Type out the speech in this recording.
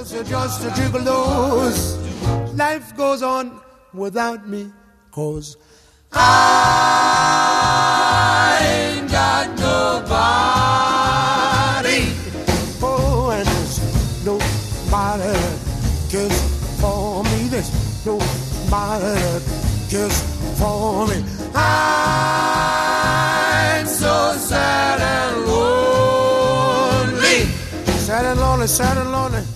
just a gigolo's. Life goes on without me, 'cause I ain't got nobody. Oh, and there's nobody that cares for me. There's nobody that cares for me. I'm so sad and lonely. Sad and lonely, sad and lonely.